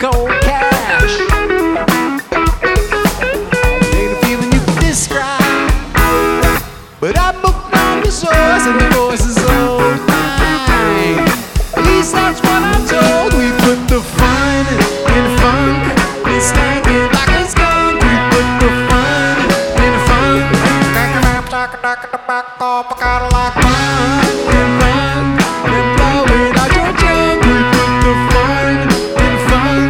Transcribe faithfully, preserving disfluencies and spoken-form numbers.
cold cash. Ain't a feeling you can describe, but I booked my resource and the voice is all mine. At least that's what I'm told. We put the fun in the funk. We stank it like a skunk. We put the fun in the funk. Like fun.